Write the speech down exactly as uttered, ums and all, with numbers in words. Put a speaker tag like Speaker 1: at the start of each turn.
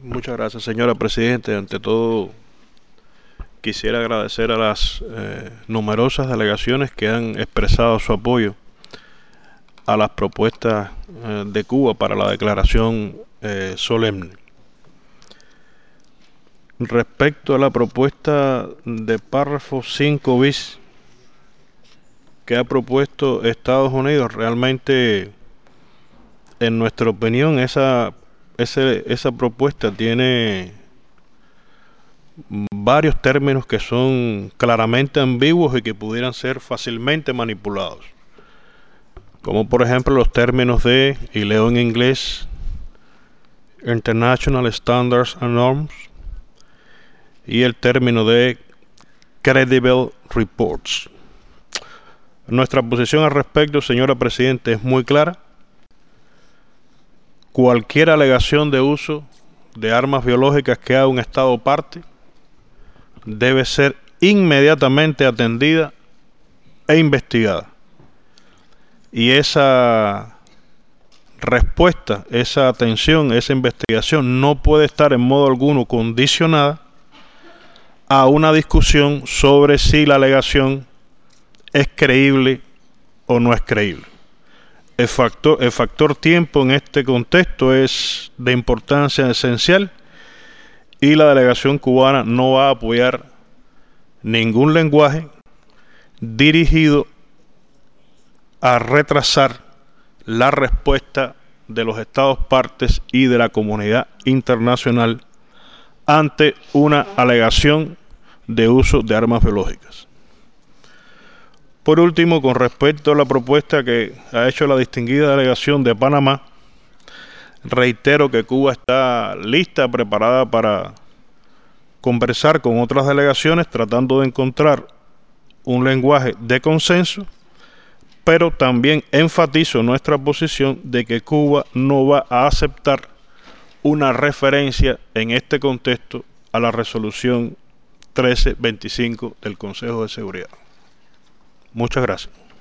Speaker 1: Muchas gracias, señora Presidente. Ante todo, quisiera agradecer a las eh, numerosas delegaciones que han expresado su apoyo a las propuestas eh, de Cuba para la declaración eh, solemne. Respecto a la propuesta de párrafo cinco bis que ha propuesto Estados Unidos, realmente, en nuestra opinión, esa, ese, esa propuesta tiene varios términos que son claramente ambiguos y que pudieran ser fácilmente manipulados, como por ejemplo los términos de, y leo en inglés, International Standards and Norms, y el término de Credible Reports. Nuestra posición al respecto, señora Presidente, es muy clara. Cualquier alegación de uso de armas biológicas que haga un Estado parte debe ser inmediatamente atendida e investigada. Y esa respuesta, esa atención, esa investigación no puede estar en modo alguno condicionada a una discusión sobre si la alegación es creíble o no es creíble. El factor, el factor tiempo en este contexto es de importancia esencial y la delegación cubana no va a apoyar ningún lenguaje dirigido a retrasar la respuesta de los Estados partes y de la comunidad internacional ante una alegación de uso de armas biológicas. Por último, con respecto a la propuesta que ha hecho la distinguida delegación de Panamá, reitero que Cuba está lista, preparada para conversar con otras delegaciones, tratando de encontrar un lenguaje de consenso, pero también enfatizo nuestra posición de que Cuba no va a aceptar una referencia en este contexto a la resolución trece veinticinco del Consejo de Seguridad. Muchas gracias.